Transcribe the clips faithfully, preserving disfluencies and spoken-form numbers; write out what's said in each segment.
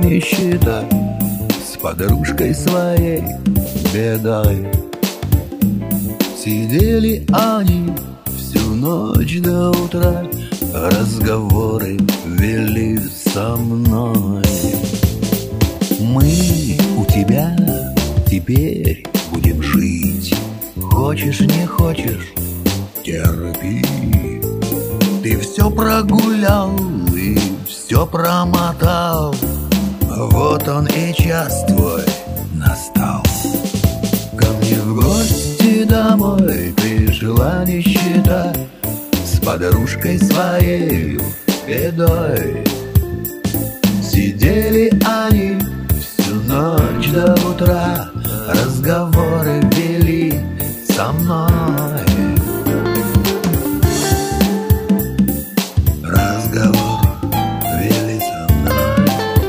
нищета, с подружкой своей бедой. Сидели они всю ночь до утра, разговоры вели со мной. Мы у тебя теперь будем жить, хочешь не хочешь, терпи. Ты все прогулял и все промотал, вот он и час твой настал. Ко мне в гости домой пришла нищета, с подружкой своей бедой. Сидели они всю ночь до утра, разговоры вели со мной. Разговор вели со мной.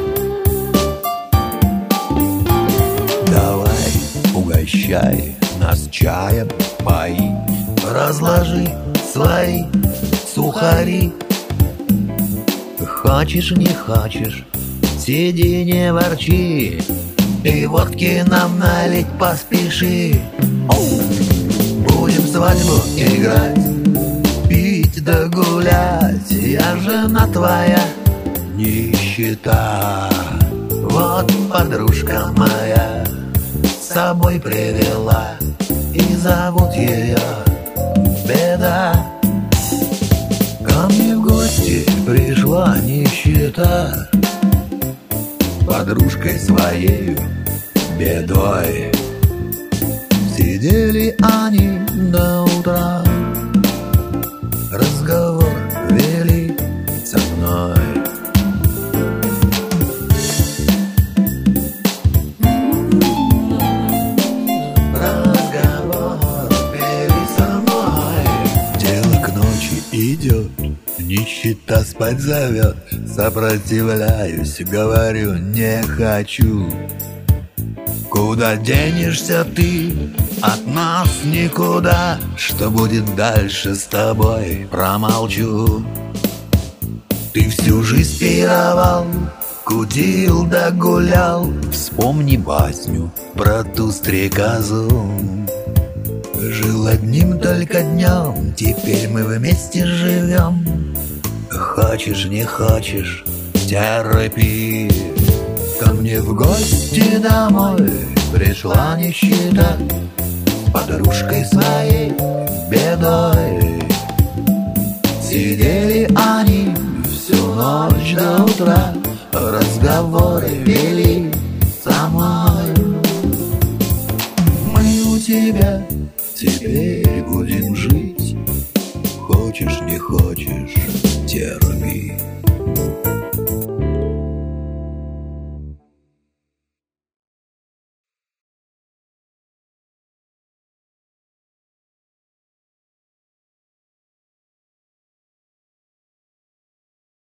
Давай, угощай нас чаем, пои, разложи свои сухари. Хочешь, не хочешь, сиди, не ворчи, и водки нам налить поспеши. Будем свадьбу играть, пить да гулять, я жена твоя нищета. Вот подружка моя с собой привела, и зовут ее Беда. Ко мне в гости пришла нищета, подружкой своей бедой. Сидели они до утра, разговор вели со мной. Разговор вели со мной. Дело к ночи идет, нищета спать зовет, сопротивляюсь, говорю, не хочу. Куда денешься ты от нас никуда, что будет дальше с тобой, промолчу. Ты всю жизнь пировал, кутил да гулял, вспомни басню про ту стрекозу. Жил одним только днем, теперь мы вместе живем. Хочешь, не хочешь, терпи. Ко мне в гости домой пришла нищета, подружкой своей бедой. Сидели они всю ночь до утра, разговоры вели со мной. Мы у тебя теперь будем жить, хочешь, не хочешь, терпи.